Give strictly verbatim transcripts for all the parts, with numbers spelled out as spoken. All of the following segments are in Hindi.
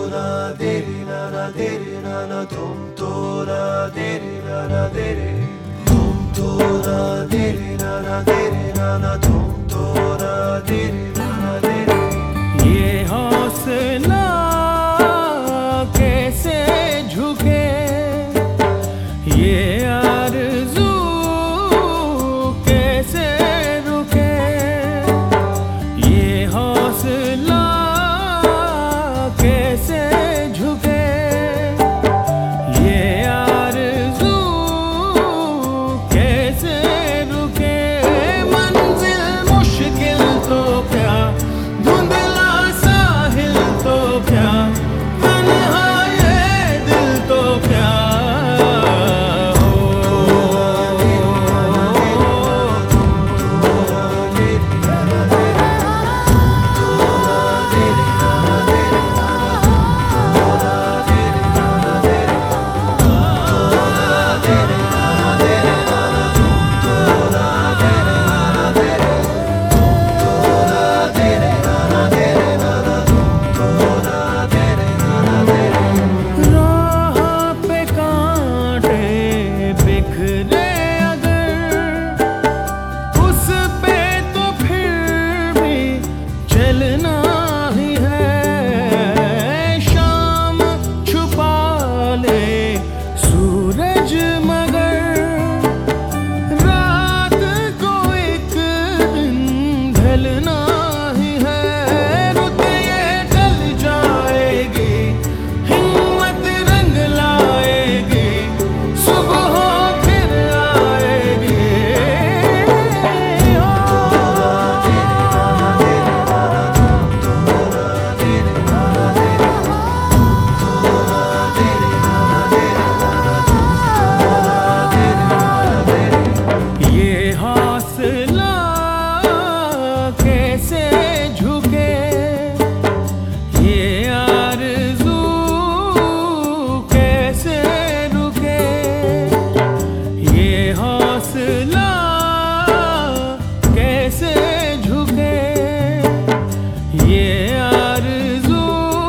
la de re la la de re la la tom to la de re la la de re tom to la de re la la de re la la tom to la de re la la de re ये हौसला कैसे झुके, ये आरज़ू कैसे रुके, ये हौसला कैसे झुके, ये आरज़ू कैसे रुके। मंजिल मुश्किल तो क्या, धुंधला साहिल तो क्या, तन्हा ये दिल तो क्या। चलना ही है, शाम छुपा ले सूरज मगर रात को एक दिन ढलना ही है। रुत ये ढल जाएगी, हिम्मत रंग लाएगी, सुबह फिर आएगी। ये हौसला कैसे झुके, ये आरज़ू कैसे रुके, ये हौसला कैसे झुके, ये आरज़ू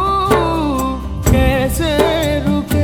कैसे रुके।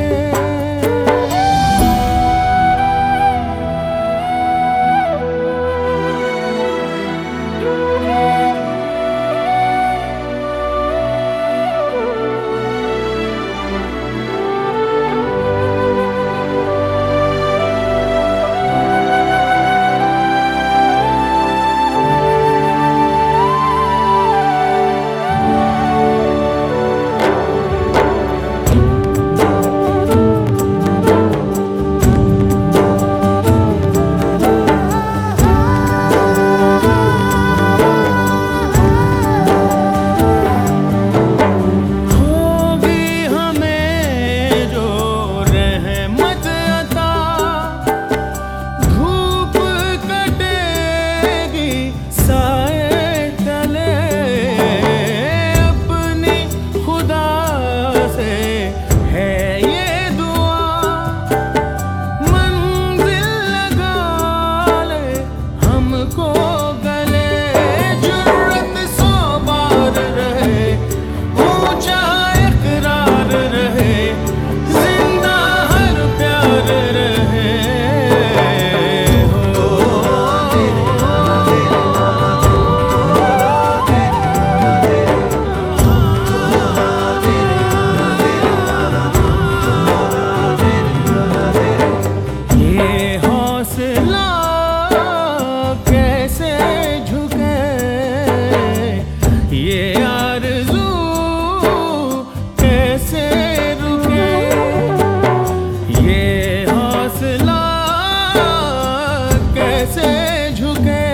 कैसे झुके।